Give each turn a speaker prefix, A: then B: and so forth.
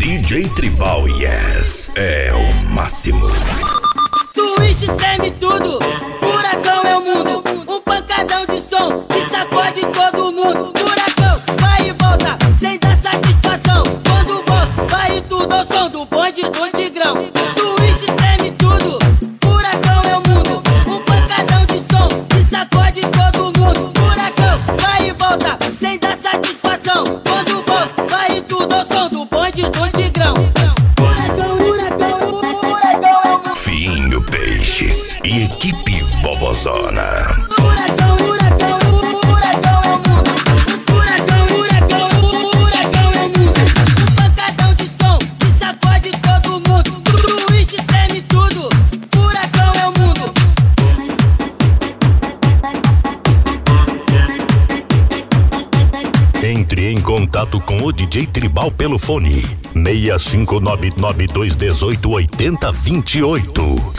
A: DJ Tribal, yes, é o máximo.
B: Twist treme tudo, furacão é o mundo. Um pancadão de som que sacode todo mundo. Furacão vai e volta, sem dar satisfação. Quando volta, vai tudo ao som do bonde do Tigrão. Twist treme tudo, furacão é o mundo. Um pancadão de som que sacode todo mundo. Furacão vai e volta, sem dar satisfação. Quando volta, vai tudo ao som do bonde do Tigrão.
A: Finho Peixes e equipe Vovozona.
B: Furacão, furacão, furacão é o mundo. Furacão, furacão, furacão é o mundo. Um pancadão de som que sacode todo mundo. Twist treme tudo, furacão é o mundo.
A: Entre em contato com o DJ Tribal pelo fone 65992188028.